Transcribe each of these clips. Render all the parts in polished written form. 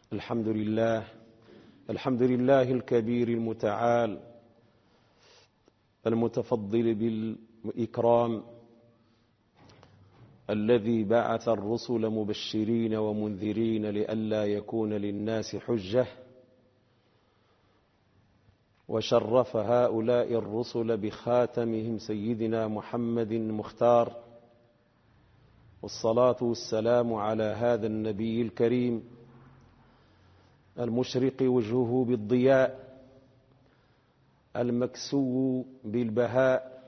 الحمد لله الكبير المتعال المتفضل بالإكرام الذي بعث الرسل مبشرين ومنذرين لئلا يكون للناس حجة، وشرف هؤلاء الرسل بخاتمهم سيدنا محمد المختار، والصلاة والسلام على هذا النبي الكريم المشرق وجهه بالضياء المكسو بالبهاء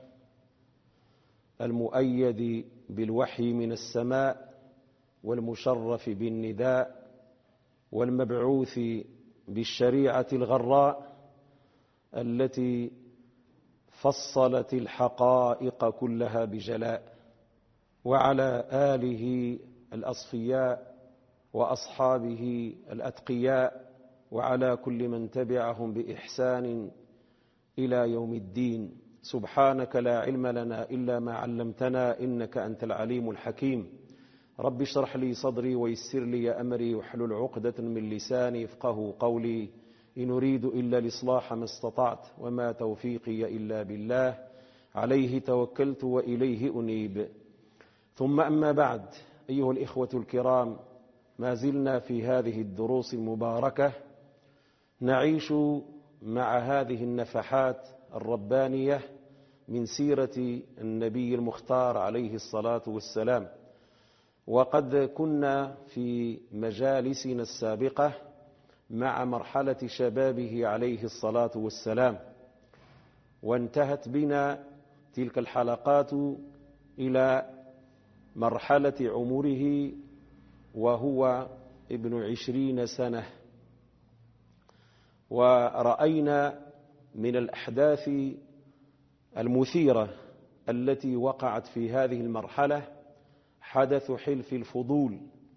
المؤيد بالوحي من السماء والمشرف بالنداء والمبعوث بالشريعة الغراء التي فصلت الحقائق كلها بجلاء، وعلى آله الأصفياء وأصحابه الأتقياء وعلى كل من تبعهم بإحسان إلى يوم الدين. سبحانك لا علم لنا إلا ما علمتنا إنك أنت العليم الحكيم. رب اشرح لي صدري ويسر لي أمري واحلل عقدة من لساني يفقهوا قولي. إن أريد إلا الإصلاح ما استطعت وما توفيقي إلا بالله، عليه توكلت وإليه أنيب. ثم أما بعد، أيها الإخوة الكرام، ما زلنا في هذه الدروس المباركة نعيش مع هذه النفحات الربانية من سيرة النبي المختار عليه الصلاة والسلام. وقد كنا في مجالسنا السابقة مع مرحلة شبابه عليه الصلاة والسلام، وانتهت بنا تلك الحلقات إلى مرحلة عمره وهو ابن 20 سنة، ورأينا من الأحداث المثيرة التي وقعت في هذه المرحلة حدث حلف الفضول،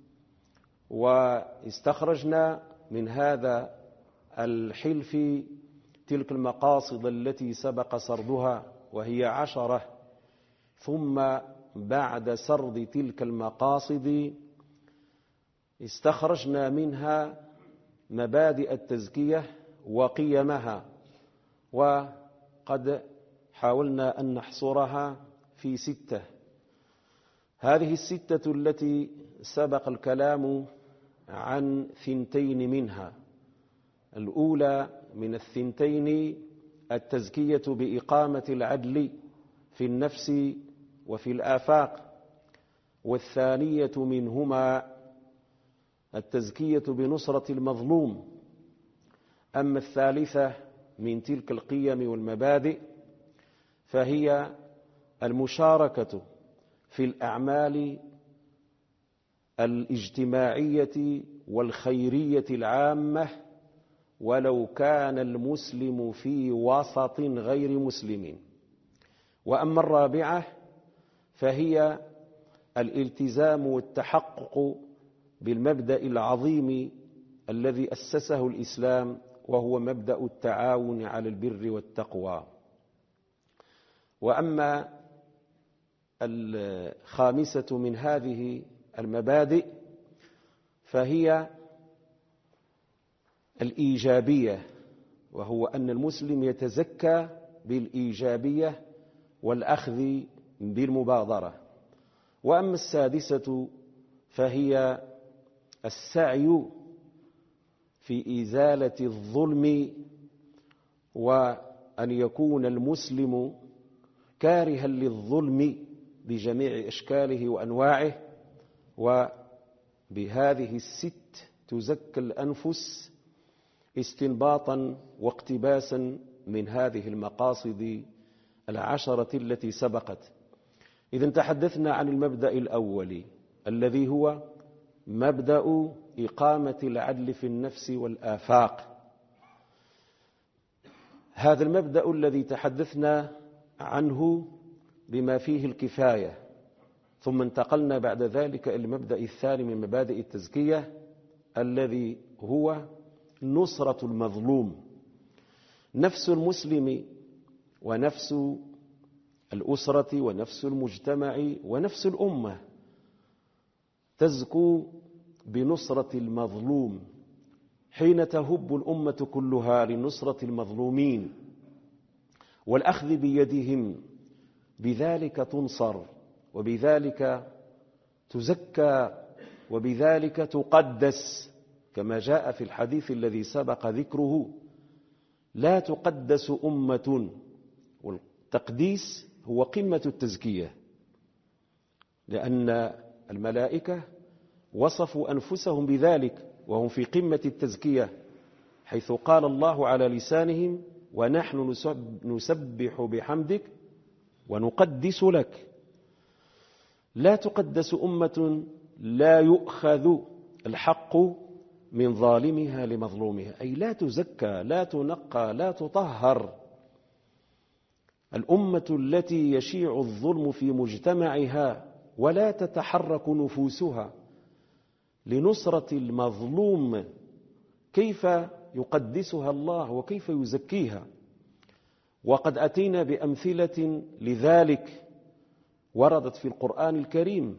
واستخرجنا من هذا الحلف تلك المقاصد التي سبق سردها وهي 10. ثم بعد سرد تلك المقاصد استخرجنا منها مبادئ التزكية وقيمها، وقد حاولنا أن نحصرها في 6. هذه 6 التي سبق الكلام عن 2 منها. الأولى من 2 التزكية بإقامة العدل في النفس وفي الآفاق، والثانية منهما التزكية بنصرة المظلوم. أما الثالثة من تلك القيم والمبادئ فهي المشاركة في الأعمال الاجتماعية والخيرية العامة ولو كان المسلم في وسط غير مسلم. وأما الرابعة فهي الالتزام والتحقق بالمبدأ العظيم الذي أسسه الإسلام، وهو مبدأ التعاون على البر والتقوى. وأما الخامسة من هذه المبادئ فهي الإيجابية، وهو أن المسلم يتزكى بالإيجابية والأخذ بالمبادرة. وأما السادسة فهي السعي في إزالة الظلم، وأن يكون المسلم كارها للظلم بجميع أشكاله وأنواعه. وبهذه 6 تزكى الأنفس استنباطا واقتباسا من هذه المقاصد 10 التي سبقت. إذن تحدثنا عن المبدأ الأول الذي هو مبدأ إقامة العدل في النفس والآفاق. هذا المبدأ الذي تحدثنا عنه بما فيه الكفاية، ثم انتقلنا بعد ذلك إلى المبدأ الثاني من مبادئ التزكية الذي هو نصرة المظلوم. نفس المسلم ونفس الأسرة ونفس المجتمع ونفس الأمة تزكو بنصرة المظلوم حين تهب الأمة كلها لنصرة المظلومين والأخذ بيدهم، بذلك تنصر، وبذلك تزكى، وبذلك تقدس، كما جاء في الحديث الذي سبق ذكره: لا تقدس أمة. والتقديس هو قمة التزكية، لأن الملائكة وصفوا أنفسهم بذلك وهم في قمة التزكية، حيث قال الله على لسانهم: ونحن نسبح بحمدك ونقدس لك. لا تقدس أمة لا يؤخذ الحق من ظالمها لمظلومها، أي لا تزكى، لا تنقى، لا تطهر. الأمة التي يشيع الظلم في مجتمعها ولا تتحرك نفوسها لنصرة المظلوم، كيف يقدسها الله وكيف يزكيها؟ وقد أتينا بأمثلة لذلك وردت في القرآن الكريم،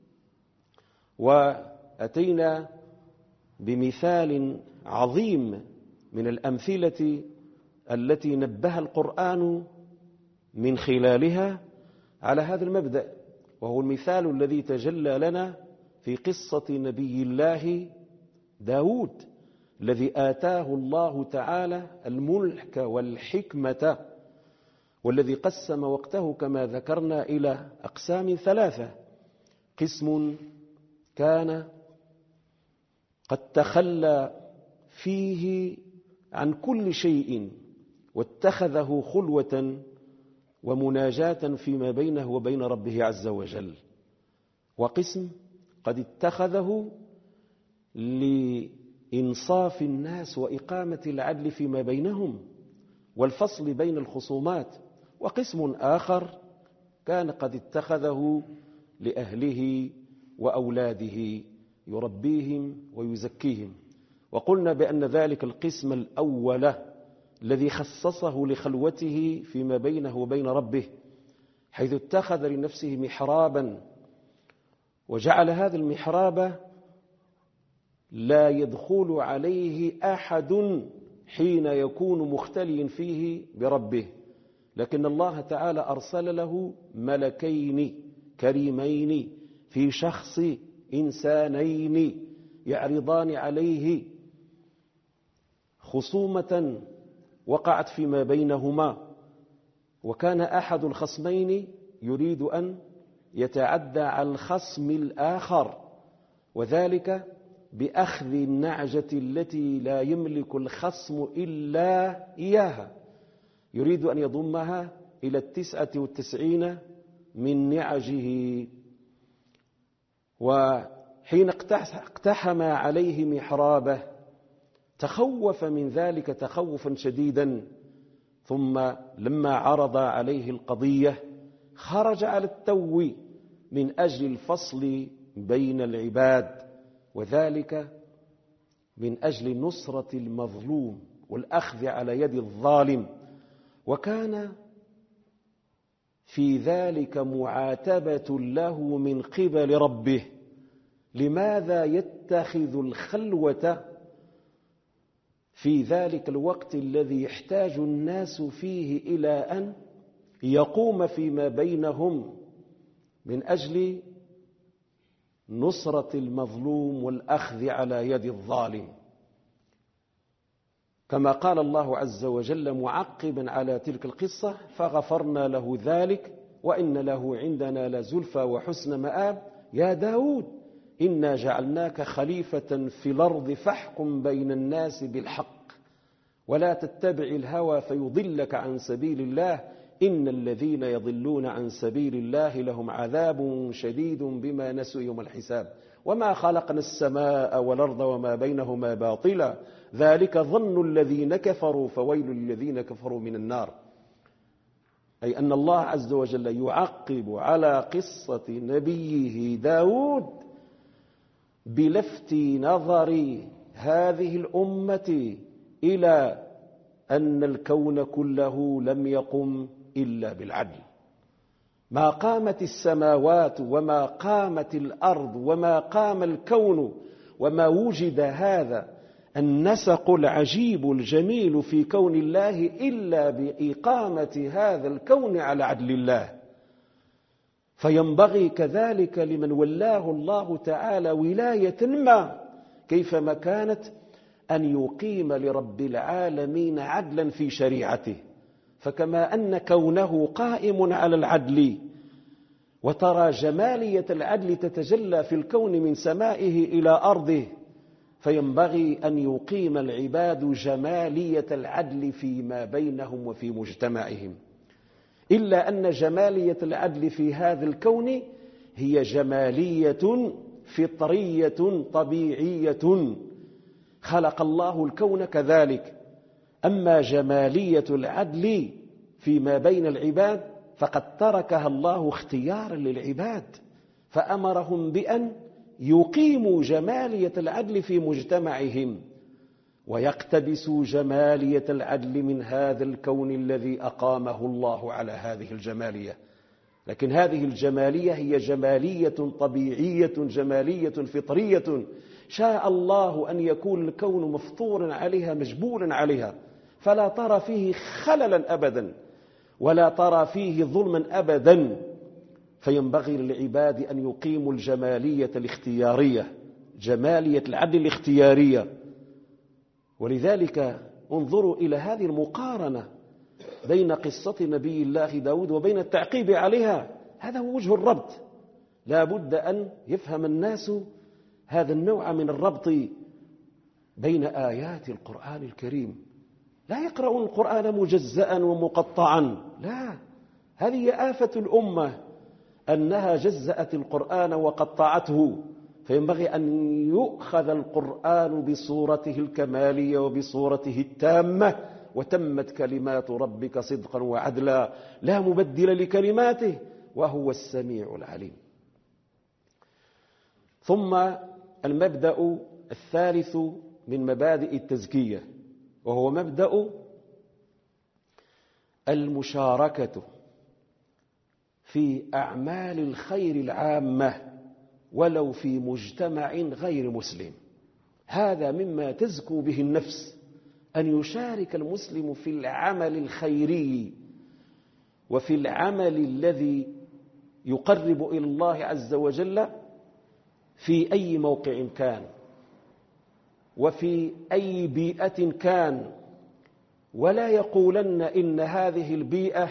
وأتينا بمثال عظيم من الأمثلة التي نبه القرآن من خلالها على هذا المبدأ، وهو المثال الذي تجلى لنا في قصة نبي الله داود، الذي آتاه الله تعالى الملك والحكمة، والذي قسم وقته كما ذكرنا إلى أقسام ثلاثة: قسم كان قد تخلى فيه عن كل شيء واتخذه خلوة ومناجاة فيما بينه وبين ربه عز وجل، وقسم قد اتخذه لإنصاف الناس وإقامة العدل فيما بينهم والفصل بين الخصومات، وقسم آخر كان قد اتخذه لأهله وأولاده يربيهم ويزكيهم. وقلنا بأن ذلك القسم الأول الذي خصصه لخلوته فيما بينه وبين ربه، حيث اتخذ لنفسه محرابا، وجعل هذا المحراب لا يدخل عليه أحد حين يكون مختليا فيه بربه، لكن الله تعالى أرسل له ملكين كريمين في شخص إنسانين يعرضان عليه خصومة وقعت فيما بينهما، وكان أحد الخصمين يريد أن يتعدى على الخصم الآخر، وذلك بأخذ النعجة التي لا يملك الخصم إلا إياها، يريد أن يضمها إلى 99 من نعجه. وحين اقتحم عليه محرابه تخوف من ذلك تخوفا شديدا، ثم لما عرض عليه القضية خرج على التو من أجل الفصل بين العباد، وذلك من أجل نصرة المظلوم والأخذ على يد الظالم. وكان في ذلك معاتبة له من قبل ربه: لماذا يتخذ الخلوة في ذلك الوقت الذي يحتاج الناس فيه إلى أن يقوم فيما بينهم من أجل نصرة المظلوم والأخذ على يد الظالم؟ كما قال الله عز وجل معقبا على تلك القصة: فغفرنا له ذلك وإن له عندنا لزلفى وحسن مآب يا داود إنا جعلناك خليفة في الأرض فاحكم بين الناس بالحق ولا تتبع الهوى فيضلك عن سبيل الله إن الذين يضلون عن سبيل الله لهم عذاب شديد بما نسوا يوم الحساب وما خلقنا السماء والأرض وما بينهما باطلا ذلك ظن الذين كفروا فويل للذين كفروا من النار. أي أن الله عز وجل يعقب على قصة نبيه داود بلفت نظر هذه الأمة إلى أن الكون كله لم يقم إلا بالعدل. ما قامت السماوات وما قامت الأرض وما قام الكون وما وجد هذا النسق العجيب الجميل في كون الله إلا بإقامة هذا الكون على عدل الله. فينبغي كذلك لمن ولاه الله تعالى ولاية ما كيفما كانت أن يقيم لرب العالمين عدلا في شريعته. فكما أن كونه قائم على العدل، وترى جمالية العدل تتجلى في الكون من سمائه إلى أرضه، فينبغي أن يقيم العباد جمالية العدل فيما بينهم وفي مجتمعهم. إلا أن جمالية العدل في هذا الكون هي جمالية فطرية طبيعية، خلق الله الكون كذلك. أما جمالية العدل فيما بين العباد فقد تركها الله اختيارا للعباد، فأمرهم بأن يقيموا جمالية العدل في مجتمعهم ويقتبسوا جمالية العدل من هذا الكون الذي أقامه الله على هذه الجمالية. لكن هذه الجمالية هي جمالية طبيعية، جمالية فطرية، شاء الله أن يكون الكون مفطورا عليها مجبولا عليها، فلا ترى فيه خللا أبدا ولا ترى فيه ظلما أبدا. فينبغي للعباد أن يقيموا الجمالية الاختيارية، جمالية العدل الاختيارية. ولذلك انظروا إلى هذه المقارنة بين قصة نبي الله داود وبين التعقيب عليها. هذا هو وجه الربط. لا بد أن يفهم الناس هذا النوع من الربط بين آيات القرآن الكريم. لا يقرؤون القرآن مجزأ ومقطعا، لا، هذه آفة الأمة أنها جزأت القرآن وقطعته. فينبغي أن يؤخذ القرآن بصورته الكمالية وبصورته التامة. وتمت كلمات ربك صدقا وعدلا لا مبدل لكلماته وهو السميع العليم. ثم المبدأ الثالث من مبادئ التزكية، وهو مبدأ المشاركة في أعمال الخير العامة ولو في مجتمع غير مسلم. هذا مما تزكو به النفس، أن يشارك المسلم في العمل الخيري وفي العمل الذي يقرب إلى الله عز وجل في أي موقع كان وفي أي بيئة كان، ولا يقولن إن هذه البيئة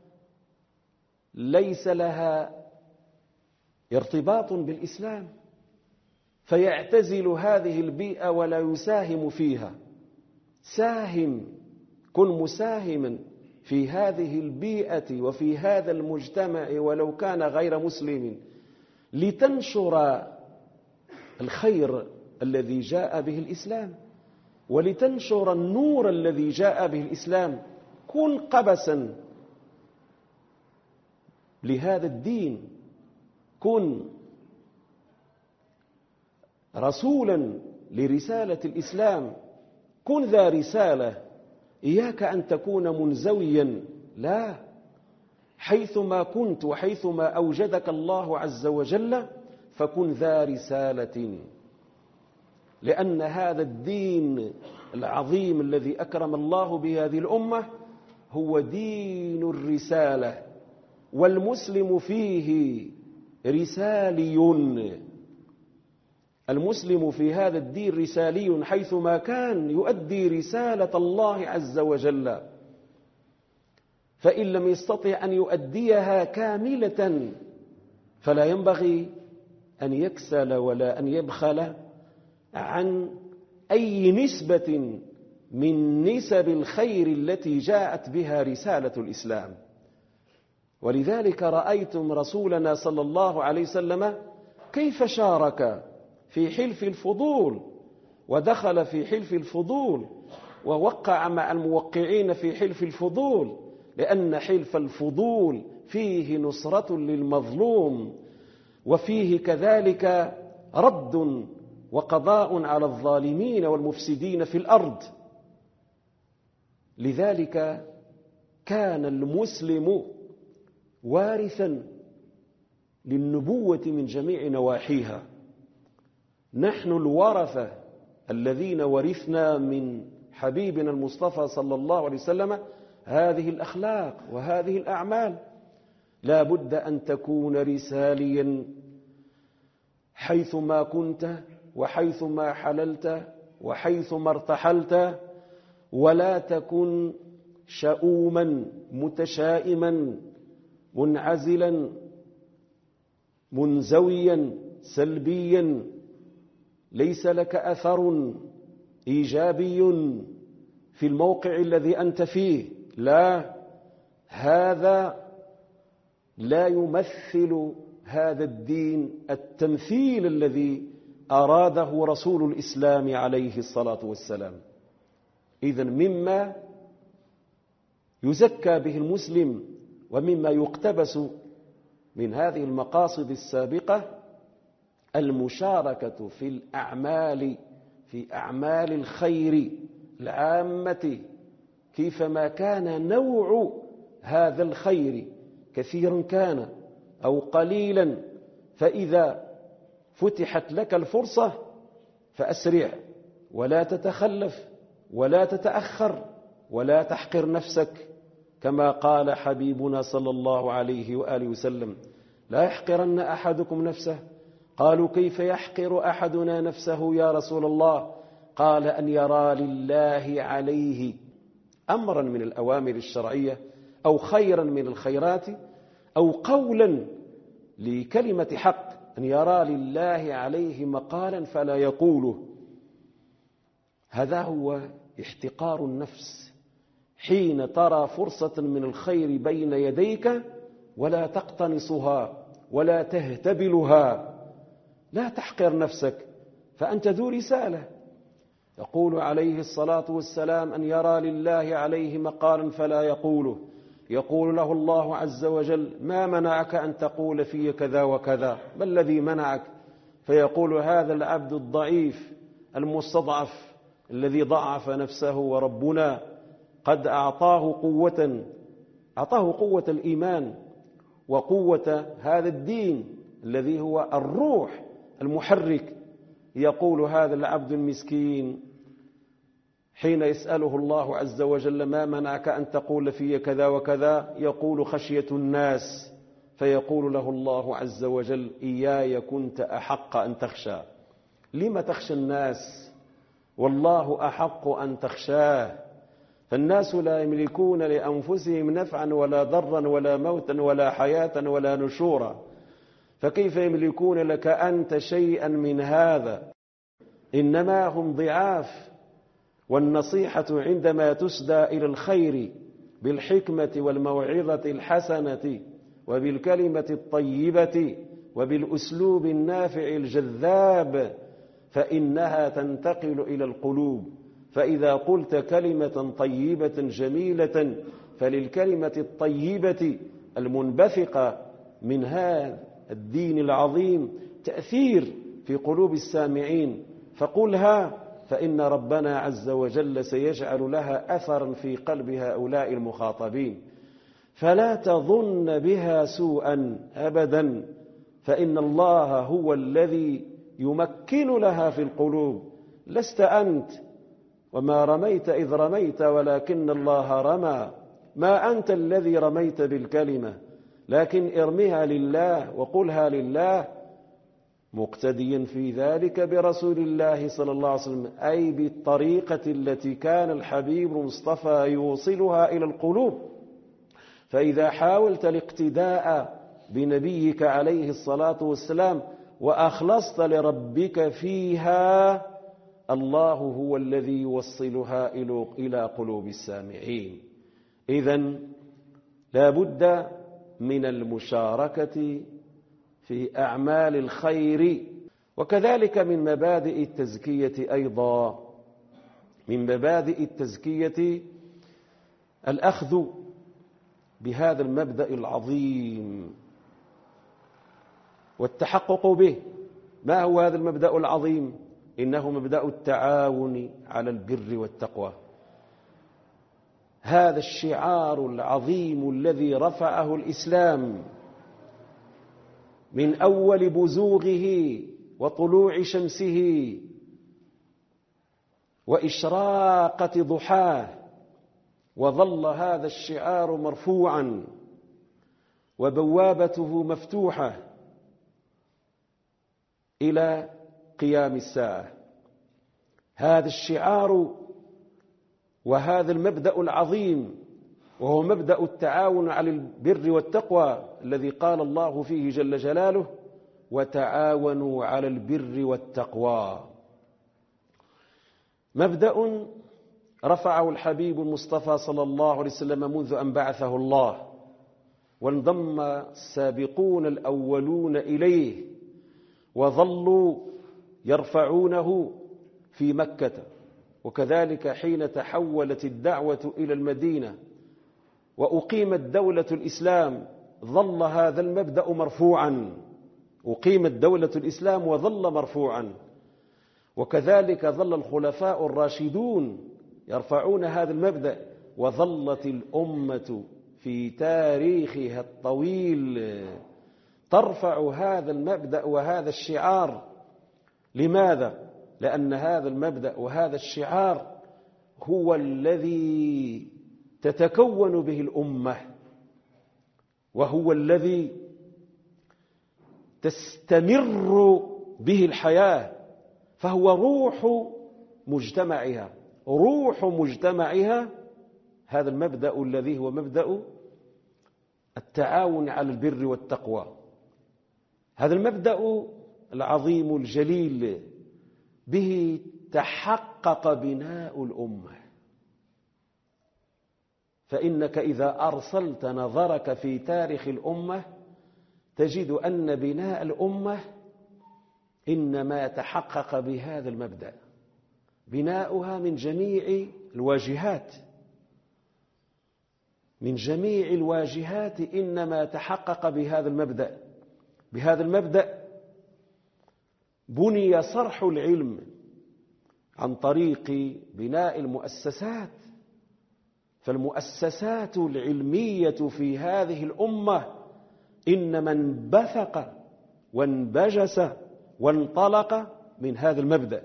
ليس لها ارتباط بالإسلام فيعتزل هذه البيئة ولا يساهم فيها. ساهم، كن مساهما في هذه البيئة وفي هذا المجتمع ولو كان غير مسلم، لتنشر الخير الذي جاء به الإسلام ولتنشر النور الذي جاء به الإسلام. كن قبسا لهذا الدين، كن رسولا لرسالة الإسلام، كن ذا رسالة. إياك أن تكون منزويا، لا، حيثما كنت وحيثما أوجدك الله عز وجل فكن ذا رسالة، لأن هذا الدين العظيم الذي أكرم الله بهذه الأمة هو دين الرسالة، والمسلم فيه رسالي. المسلم في هذا الدين رسالي، حيثما كان يؤدي رسالة الله عز وجل. فإن لم يستطع أن يؤديها كاملة فلا ينبغي أن يكسل ولا أن يبخل عن أي نسبة من نسب الخير التي جاءت بها رسالة الإسلام. ولذلك رأيتم رسولنا صلى الله عليه وسلم كيف شارك في حلف الفضول، ودخل في حلف الفضول ووقع مع الموقعين في حلف الفضول، لأن حلف الفضول فيه نصرة للمظلوم وفيه كذلك رد وقضاء على الظالمين والمفسدين في الأرض. لذلك كان المسلم وارثا للنبوة من جميع نواحيها. نحن الورثة الذين ورثنا من حبيبنا المصطفى صلى الله عليه وسلم هذه الأخلاق وهذه الأعمال. لا بد أن تكون رساليا حيثما كنت وحيثما حللت وحيثما ارتحلت، ولا تكن شؤوما متشائما منعزلا منزويا سلبيا ليس لك أثر إيجابي في الموقع الذي أنت فيه. لا، هذا لا يمثل هذا الدين التمثيل الذي أراده رسول الإسلام عليه الصلاة والسلام. إذن مما يزكى به المسلم ومما يقتبس من هذه المقاصد السابقة المشاركة في أعمال الخير العامة، كيفما كان نوع هذا الخير كثيرا كان أو قليلا. فإذا فتحت لك الفرصة فأسرع ولا تتخلف ولا تتأخر ولا تحقر نفسك، كما قال حبيبنا صلى الله عليه وآله وسلم: لا يحقرن أحدكم نفسه. قالوا: كيف يحقر أحدنا نفسه يا رسول الله؟ قال: أن يرى لله عليه أمرا من الأوامر الشرعية أو خيرا من الخيرات أو قولا لكلمة حق، أن يرى لله عليه مقالا فلا يقوله. هذا هو احتقار النفس، حين ترى فرصة من الخير بين يديك ولا تقتنصها ولا تهتبلها. لا تحقر نفسك، فأنت ذو رسالة. يقول عليه الصلاة والسلام: أن يرى لله عليه مقالا فلا يقوله. يقول له الله عز وجل: ما منعك أن تقول في كذا وكذا؟ ما الذي منعك؟ فيقول: هذا العبد الضعيف المستضعف الذي ضعف نفسه، وربنا قد أعطاه قوة الإيمان وقوة هذا الدين الذي هو الروح المحرك. يقول هذا العبد المسكين حين يسأله الله عز وجل: ما منعك أن تقول في كذا وكذا؟ يقول: خشية الناس. فيقول له الله عز وجل: إياي كنت أحق أن تخشى. لما تخشى الناس والله أحق أن تخشاه؟ فالناس لا يملكون لأنفسهم نفعا ولا ضرا ولا موتا ولا حياة ولا نشورا، فكيف يملكون لك أنت شيئا من هذا؟ إنما هم ضعاف. والنصيحة عندما تسدى إلى الخير بالحكمة والموعظة الحسنة وبالكلمة الطيبة وبالأسلوب النافع الجذاب فإنها تنتقل إلى القلوب. فإذا قلت كلمة طيبة جميلة فللكلمة الطيبة المنبثقة من هذا الدين العظيم تأثير في قلوب السامعين، فقلها، فإن ربنا عز وجل سيجعل لها أثرا في قلب هؤلاء المخاطبين. فلا تظن بها سوءا أبدا، فإن الله هو الذي يمكن لها في القلوب. لست أنت، وما رميت إذ رميت ولكن الله رمى. ما أنت الذي رميت بالكلمة، لكن ارمها لله وقلها لله، مقتديا في ذلك برسول الله صلى الله عليه وسلم، أي بالطريقة التي كان الحبيب المصطفى يوصلها إلى القلوب. فإذا حاولت الاقتداء بنبيك عليه الصلاة والسلام وأخلصت لربك فيها، الله هو الذي يوصلها إلى قلوب السامعين. إذن لا بد من المشاركة في أعمال الخير. وكذلك من مبادئ التزكية أيضا، من مبادئ التزكية الأخذ بهذا المبدأ العظيم والتحقق به. ما هو هذا المبدأ العظيم؟ إنه مبدأ التعاون على البر والتقوى. هذا الشعار العظيم الذي رفعه الإسلام من أول بزوغه وطلوع شمسه وإشراقة ضحاه، وظل هذا الشعار مرفوعا وبوابته مفتوحة إلى قيام الساعة. هذا الشعار وهذا المبدأ العظيم، وهو مبدأ التعاون على البر والتقوى الذي قال الله فيه جل جلاله: وتعاونوا على البر والتقوى. مبدأ رفعه الحبيب المصطفى صلى الله عليه وسلم منذ أن بعثه الله، وانضم السابقون الأولون إليه وظلوا يرفعونه في مكة، وكذلك حين تحولت الدعوة إلى المدينة وأقيمت دولة الإسلام ظل هذا المبدأ مرفوعا، أقيمت دولة الإسلام وظل مرفوعا، وكذلك ظل الخلفاء الراشدون يرفعون هذا المبدأ، وظلت الأمة في تاريخها الطويل ترفع هذا المبدأ وهذا الشعار. لماذا؟ لأن هذا المبدأ وهذا الشعار هو الذي تتكون به الأمة، وهو الذي تستمر به الحياة، فهو روح مجتمعها، روح مجتمعها هذا المبدأ الذي هو مبدأ التعاون على البر والتقوى. هذا المبدأ العظيم الجليل به تحقق بناء الأمة، فإنك إذا أرسلت نظرك في تاريخ الأمة تجد أن بناء الأمة إنما تحقق بهذا المبدأ، بناؤها من جميع الواجهات، من جميع الواجهات إنما تحقق بهذا المبدأ. بهذا المبدأ بني صرح العلم عن طريق بناء المؤسسات، فالمؤسسات العلمية في هذه الأمة إنما انبثق وانبجس وانطلق من هذا المبدأ.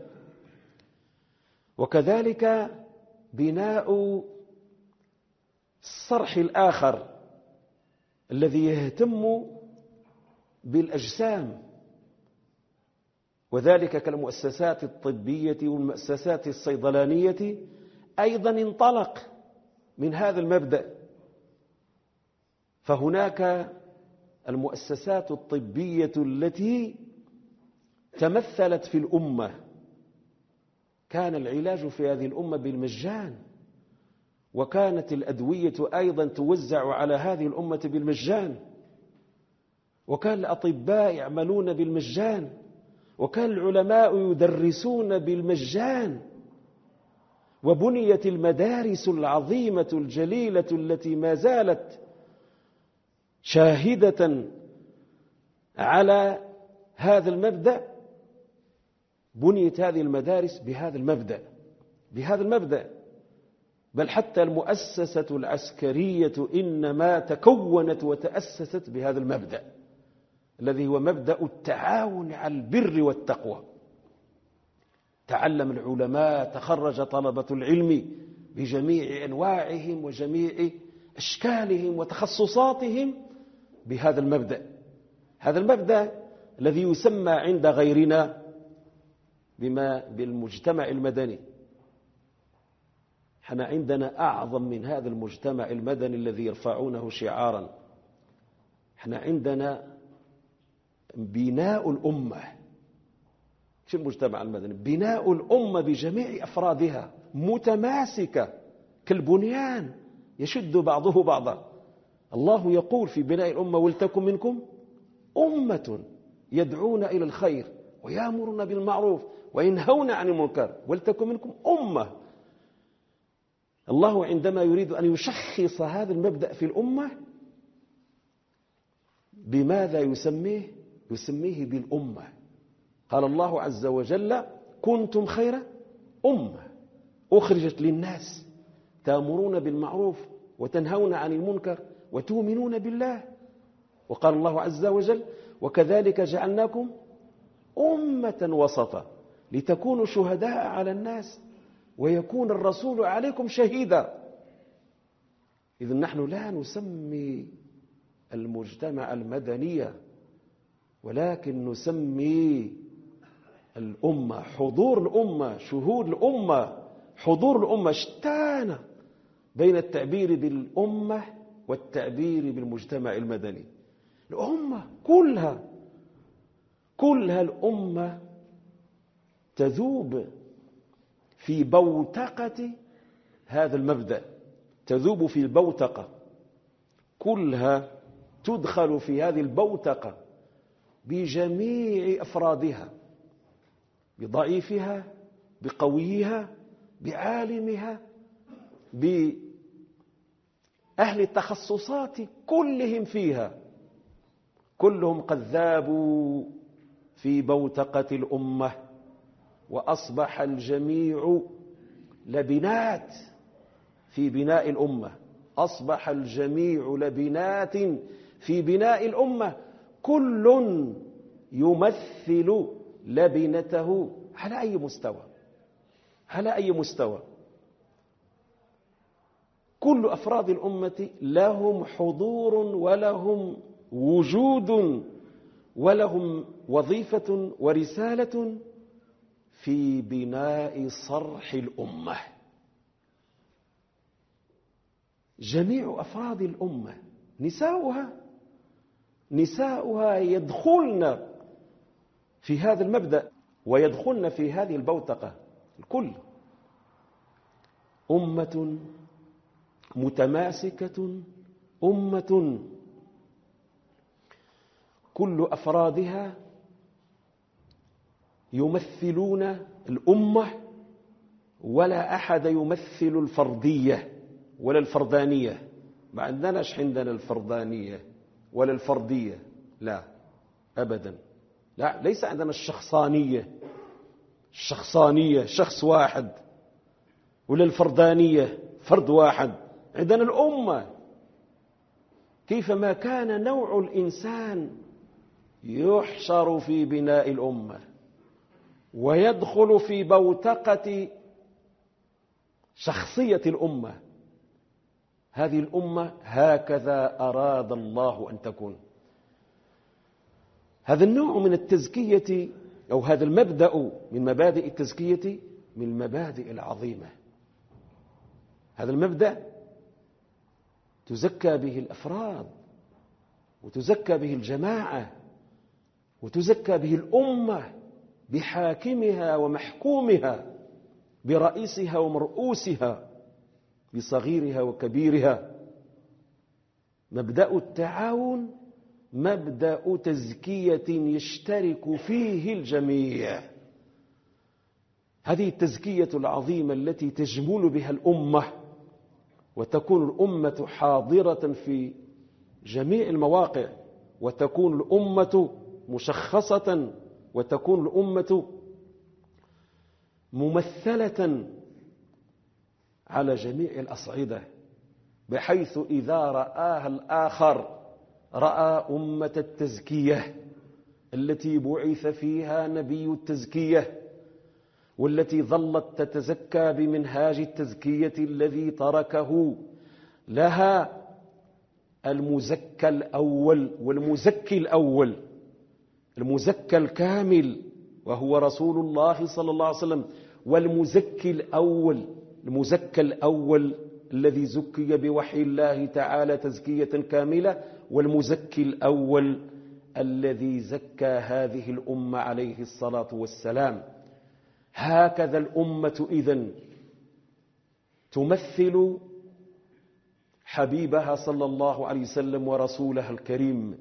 وكذلك بناء الصرح الآخر الذي يهتم بالأجسام، وذلك كالمؤسسات الطبية والمؤسسات الصيدلانية أيضا انطلق من هذا المبدأ. فهناك المؤسسات الطبية التي تمثلت في الأمة، كان العلاج في هذه الأمة بالمجان، وكانت الأدوية أيضا توزع على هذه الأمة بالمجان، وكان الأطباء يعملون بالمجان، وكان العلماء يدرسون بالمجان، وبنيت المدارس العظيمة الجليلة التي ما زالت شاهدة على هذا المبدأ. بنيت هذه المدارس بهذا المبدأ، بل حتى المؤسسة العسكرية إنما تكونت وتأسست بهذا المبدأ الذي هو مبدأ التعاون على البر والتقوى. تعلم العلماء، تخرج طلبة العلم بجميع أنواعهم وجميع أشكالهم وتخصصاتهم بهذا المبدأ. هذا المبدأ الذي يسمى عند غيرنا بالمجتمع المدني. احنا عندنا أعظم من هذا المجتمع المدني الذي يرفعونه شعارا. احنا عندنا بناء الأمة. شو المجتمع المدني؟ بناء الأمة بجميع أفرادها متماسكة كالبنيان يشد بعضه بعضا. الله يقول في بناء الأمة: ولتكن منكم أمة يدعون إلى الخير ويأمرون بالمعروف وينهون عن المنكر ولتكن منكم أمة. الله عندما يريد أن يشخص هذا المبدأ في الأمة بماذا يسميه؟ يسميه بالأمة. قال الله عز وجل: كنتم خير أمة أخرجت للناس تأمرون بالمعروف وتنهون عن المنكر وتؤمنون بالله. وقال الله عز وجل: وكذلك جعلناكم أمة وسطا لتكونوا شهداء على الناس ويكون الرسول عليكم شهيدا. إذن نحن لا نسمي المجتمع المدني، ولكن نسمي الأمة، حضور الأمة، شهود الأمة، حضور الأمة. شتان بين التعبير بالأمة والتعبير بالمجتمع المدني. الأمة كلها الأمة تذوب في بوتقة هذا المبدأ، تذوب في البوتقة، كلها تدخل في هذه البوتقة بجميع أفرادها، بضعيفها، بقويها، بعالمها، بأهل التخصصات كلهم فيها، كلهم قد ذابوا في بوتقة الأمة، وأصبح الجميع لبنات في بناء الأمة، أصبح الجميع لبنات في بناء الأمة، كل يمثل لبنته على أي مستوى. كل أفراد الأمة لهم حضور ولهم وجود ولهم وظيفة ورسالة في بناء صرح الأمة. جميع أفراد الأمة نساؤها يدخلن في هذا المبدأ ويدخلن في هذه البوتقة. الكل أمة متماسكة، أمة كل أفرادها يمثلون الأمة، ولا أحد يمثل الفردية ولا الفردانية. ما عندناش الفردانية ولا الفردية، لا أبدا، لا، ليس عندنا الشخصانية شخص واحد، ولا الفردانية فرد واحد. عندنا الأمة. كيفما كان نوع الإنسان يحشر في بناء الأمة ويدخل في بوتقة شخصية الأمة. هذه الأمة هكذا أراد الله أن تكون. هذا النوع من التزكية، أو هذا المبدأ من مبادئ التزكية، من المبادئ العظيمة. هذا المبدأ تزكى به الأفراد، وتزكى به الجماعة، وتزكى به الأمة، بحاكمها ومحكومها، برئيسها ومرؤوسها، بصغيرها وكبيرها. مبدأ التعاون مبدأ تزكية يشترك فيه الجميع. هذه التزكية العظيمة التي تجمل بها الأمة، وتكون الأمة حاضرة في جميع المواقع، وتكون الأمة مشخصة، وتكون الأمة ممثلة على جميع الأصعدة، بحيث إذا رآها الآخر رأى أمة التزكية التي بعث فيها نبي التزكية، والتي ظلت تتزكى بمنهاج التزكية الذي تركه لها المزكى الأول والمزكي الأول، المزكى الكامل وهو رسول الله صلى الله عليه وسلم، والمزكي الأول، المزكى الأول الذي زكي بوحي الله تعالى تزكية كاملة، والمزكي الأول الذي زكى هذه الأمة عليه الصلاة والسلام. هكذا الأمة إذن تمثل حبيبها صلى الله عليه وسلم ورسوله الكريم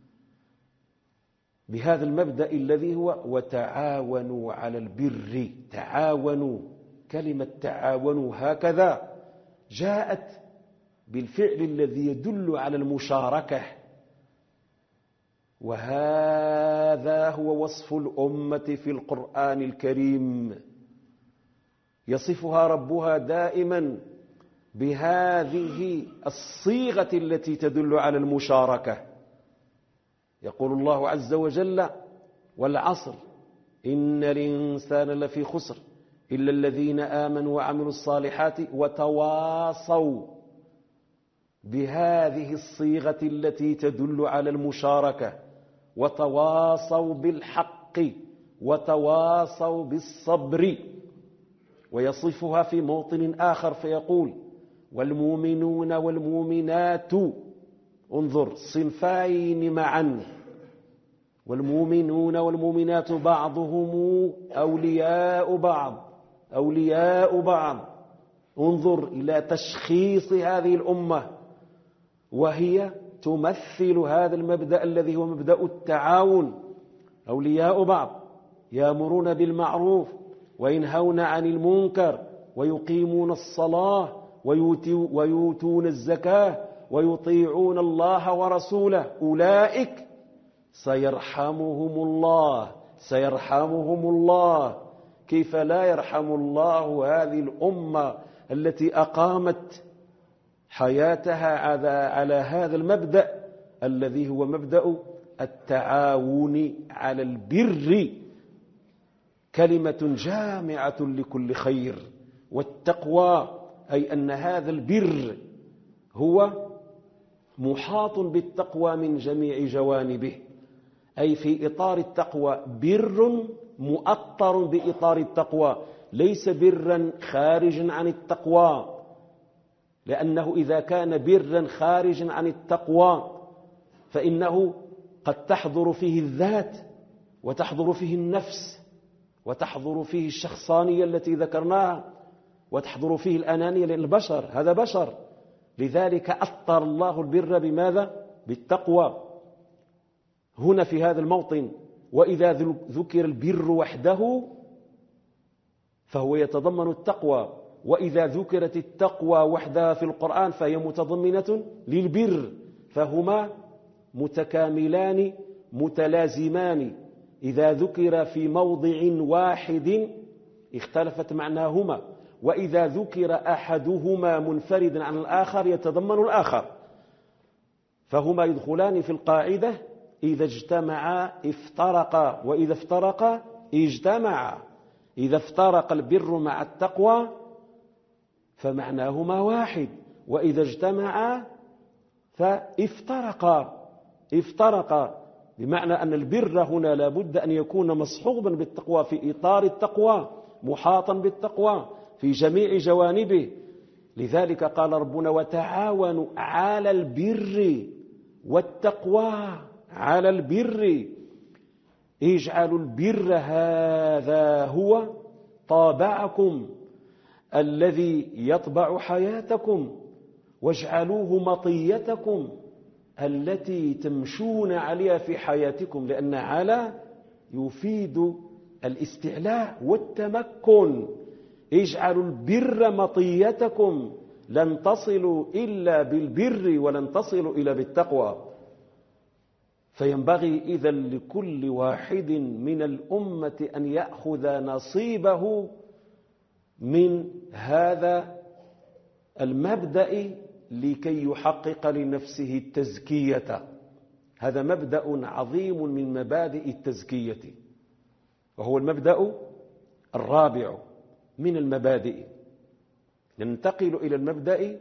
بهذا المبدأ الذي هو وتعاونوا على البر. تعاونوا، كلمة تعاونوا هكذا جاءت بالفعل الذي يدل على المشاركة، وهذا هو وصف الأمة في القرآن الكريم. يصفها ربها دائما بهذه الصيغة التي تدل على المشاركة. يقول الله عز وجل: والعصر إن الإنسان لفي خسر إلا الذين آمنوا وعملوا الصالحات وتواصوا بهذه الصيغة التي تدل على المشاركة، وتواصوا بالحق وتواصوا بالصبر. ويصفها في موطن آخر فيقول والمؤمنون والمؤمنات، انظر، صنفين معا، والمؤمنون والمؤمنات بعضهم أولياء بعض، أولياء بعض. انظر إلى تشخيص هذه الأمة، وهي تمثل هذا المبدأ الذي هو مبدأ التعاون. أولياء بعض، يأمرون بالمعروف وينهون عن المنكر ويقيمون الصلاة ويؤتون الزكاة ويطيعون الله ورسوله، أولئك سيرحمهم الله، سيرحمهم الله. كيف لا يرحم الله هذه الأمة التي أقامت حياتها على هذا المبدأ الذي هو مبدأ التعاون على البر، كلمة جامعة لكل خير. والتقوى أي أن هذا البر هو محاط بالتقوى من جميع جوانبه، أي في إطار التقوى بر مؤطر بإطار التقوى، ليس برا خارجا عن التقوى، لأنه إذا كان برا خارجا عن التقوى فإنه قد تحضر فيه الذات وتحضر فيه النفس وتحضر فيه الشخصانية التي ذكرناها وتحضر فيه الأنانية، لأن البشر هذا بشر. لذلك أطر الله البر بماذا؟ بالتقوى. هنا في هذا الموطن وإذا ذكر البر وحده فهو يتضمن التقوى، وإذا ذكرت التقوى وحدها في القرآن فهي متضمنة للبر، فهما متكاملان متلازمان. إذا ذكر في موضع واحد اختلفت معناهما، وإذا ذكر أحدهما منفردا عن الآخر يتضمن الآخر، فهما يدخلان في القاعدة إذا اجتمعا افترقا وإذا افترقا اجتمعا. إذا افترق البر مع التقوى فمعناهما واحد، وإذا اجتمعا فافترقا، بمعنى أن البر هنا لابد أن يكون مصحوبا بالتقوى في إطار التقوى، محاطا بالتقوى في جميع جوانبه. لذلك قال ربنا وتعاونوا على البر والتقوى، على البر. اجعلوا البر هذا هو طابعكم الذي يطبع حياتكم، واجعلوه مطيتكم التي تمشون عليها في حياتكم، لأن على يفيد الاستعلاء والتمكن. اجعلوا البر مطيتكم، لن تصلوا إلا بالبر ولن تصلوا إلا بالتقوى. فينبغي إذن لكل واحد من الأمة أن يأخذ نصيبه من هذا المبدأ لكي يحقق لنفسه التزكية. هذا مبدأ عظيم من مبادئ التزكية، وهو المبدأ الرابع من المبادئ. ننتقل إلى المبدأ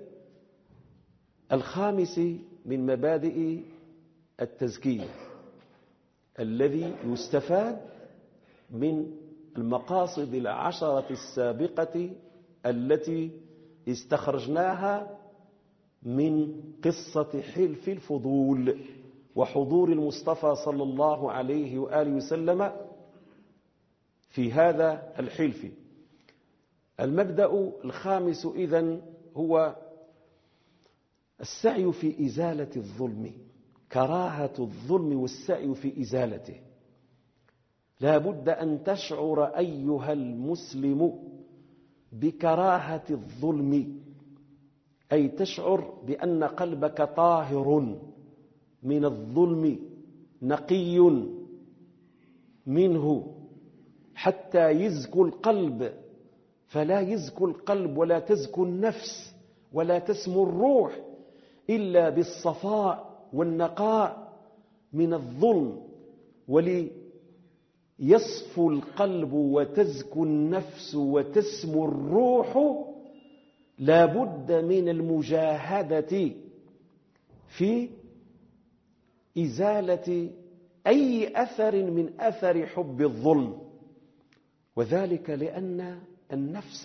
الخامس من مبادئ التزكية الذي يستفاد من المقاصد العشرة السابقة التي استخرجناها من قصة حلف الفضول وحضور المصطفى صلى الله عليه وآله وسلم في هذا الحلف. المبدأ الخامس إذن هو السعي في إزالة الظلم، كراهة الظلم والسعي في إزالته. لا بد أن تشعر أيها المسلم بكراهة الظلم، أي تشعر بأن قلبك طاهر من الظلم، نقي منه، حتى يزكو القلب. فلا يزكو القلب ولا تزكو النفس ولا تسمو الروح إلا بالصفاء والنقاء من الظلم. يصفو القلب وتزكو النفس وتسمو الروح لا بد من المجاهدة في إزالة أي أثر من أثر حب الظلم، وذلك لأن النفس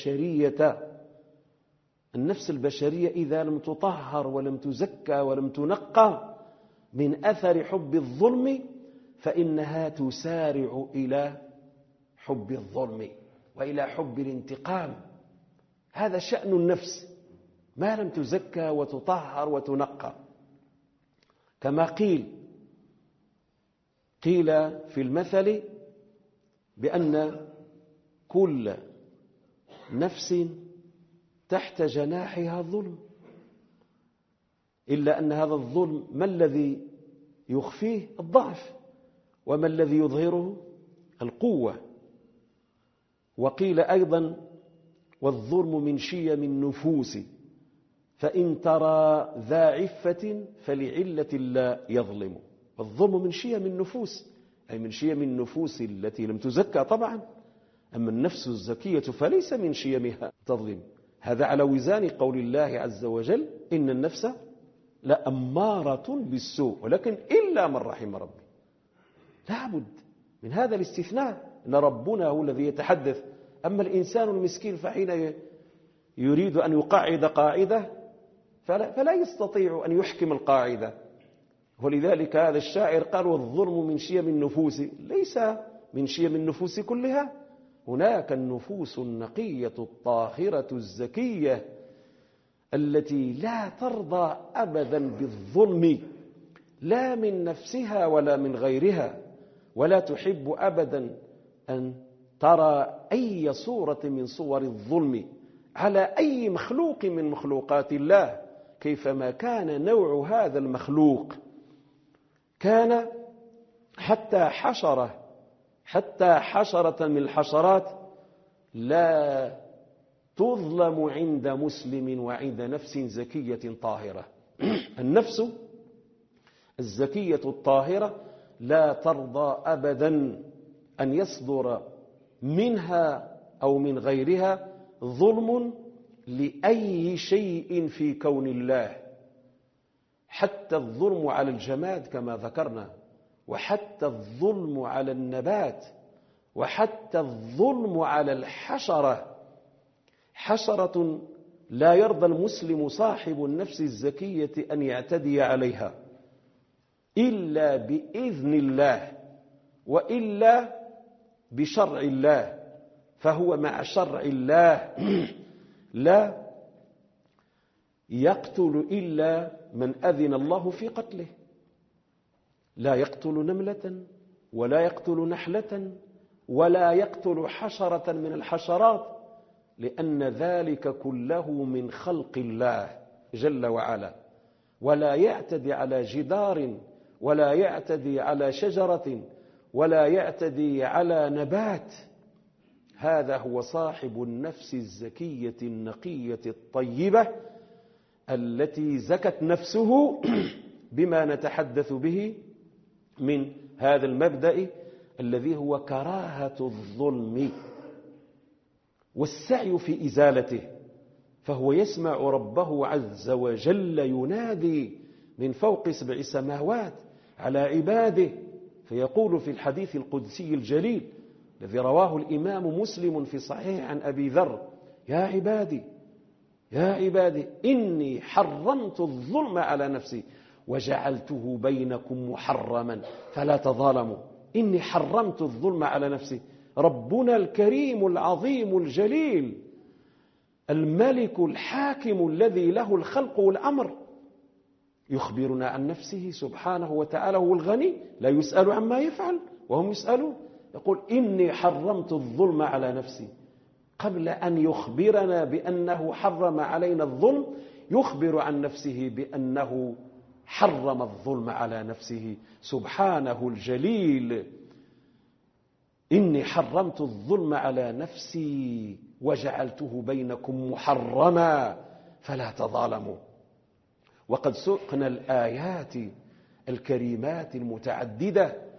البشرية إذا لم تطهر ولم تزكى ولم تنقى من أثر حب الظلم فإنها تسارع إلى حب الظلم وإلى حب الانتقام. هذا شأن النفس ما لم تزكى وتطهر وتنقى. كما قيل في المثل بأن كل نفس تحت جناحها ظلم، إلا أن هذا الظلم ما الذي يخفيه؟ الضعف، وما الذي يظهره؟ القوة. وقيل أيضا والظلم من شيم النفوس، فإن ترى ذا عفة فلعلة لا يظلم. الظلم من شيم النفوس، أي من شيم النفوس التي لم تزكى طبعا، أما النفس الزكية فليس من شيمها تظلم. هذا على وزان قول الله عز وجل إن النفس لأمارة بالسوء ولكن إلا من رحم ربي. لابد من هذا الاستثناء، أن ربنا هو الذي يتحدث. أما الإنسان المسكين فحين يريد أن يقاعد قاعدة فلا يستطيع أن يحكم القاعدة. ولذلك هذا الشاعر قال والظلم من شيم النفوس، ليس من شيم النفوس كلها، هناك النفوس النقية الطاهرة الزكية التي لا ترضى أبدا بالظلم لا من نفسها ولا من غيرها، ولا تحب أبدا أن ترى أي صورة من صور الظلم على أي مخلوق من مخلوقات الله، كيفما كان نوع هذا المخلوق. كان حتى حشرة من الحشرات لا تظلم عند مسلم وعند نفس زكية طاهرة. النفس الزكية الطاهرة لا ترضى أبدا أن يصدر منها أو من غيرها ظلم لأي شيء في كون الله، حتى الظلم على الجماد كما ذكرنا، وحتى الظلم على النبات، وحتى الظلم على الحشرة. حشرة لا يرضى المسلم صاحب النفس الزكية أن يعتدي عليها إلا بإذن الله وإلا بشرع الله، فهو مع شرع الله لا يقتل إلا من أذن الله في قتله. لا يقتل نملة ولا يقتل نحلة ولا يقتل حشرة من الحشرات، لأن ذلك كله من خلق الله جل وعلا. ولا يعتدي على جدار ولا يعتدي على شجرة ولا يعتدي على نبات. هذا هو صاحب النفس الزكية النقية الطيبة التي زكت نفسه بما نتحدث به من هذا المبدأ الذي هو كراهة الظلم والسعي في إزالته. فهو يسمع ربه عز وجل ينادي من فوق 7 سماوات على عباده، فيقول في الحديث القدسي الجليل الذي رواه الإمام مسلم في صحيح عن أبي ذر: يا عبادي إني حرمت الظلم على نفسي وجعلته بينكم محرما فلا تظالموا. إني حرمت الظلم على نفسي. ربنا الكريم العظيم الجليل الملك الحاكم الذي له الخلق والأمر يخبرنا عن نفسه سبحانه وتعالى. هو الغني لا يسأل عما يفعل وهم يسألون. يقول إني حرمت الظلم على نفسي. قبل أن يخبرنا بأنه حرم علينا الظلم يخبر عن نفسه بأنه حرم الظلم على نفسه سبحانه الجليل. إني حرمت الظلم على نفسي وجعلته بينكم محرما فلا تظالموا. وقد سقنا الآيات الكريمات المتعددة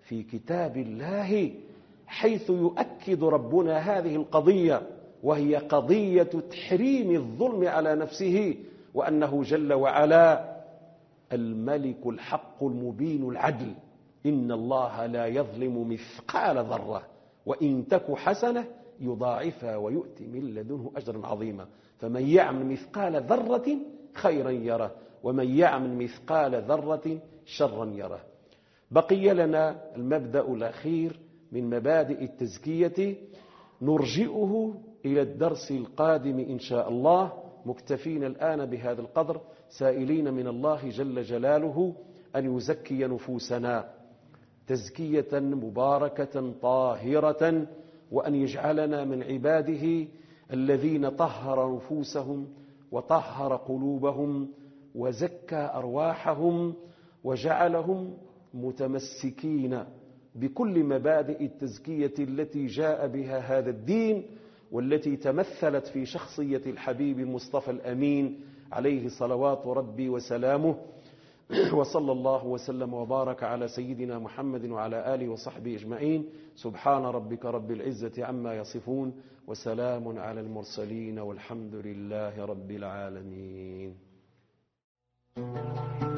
في كتاب الله، حيث يؤكد ربنا هذه القضية، وهي قضية تحريم الظلم على نفسه، وأنه جل وعلا الملك الحق المبين العدل. إن الله لا يظلم مثقال ذرة وإن تك حسنة يضاعفها ويؤتي من لدنه أجرا عظيما. فمن يعمل مثقال ذرة خيرا يره، ومن يعمل مثقال ذرة شرا يره. بقي لنا المبدأ الأخير من مبادئ التزكية، نرجئه إلى الدرس القادم إن شاء الله، مكتفين الآن بهذا القدر، سائلين من الله جل جلاله أن يزكي نفوسنا تزكية مباركة طاهرة، وأن يجعلنا من عباده الذين طهر نفوسهم وطهر قلوبهم وزكى أرواحهم، وجعلهم متمسكين بكل مبادئ التزكية التي جاء بها هذا الدين، والتي تمثلت في شخصية الحبيب المصطفى الأمين عليه صلوات ربي وسلامه. وصلى الله وسلم وبارك على سيدنا محمد وعلى آله وصحبه أجمعين. سبحان ربك رب العزة عما يصفون، وسلام على المرسلين، والحمد لله رب العالمين.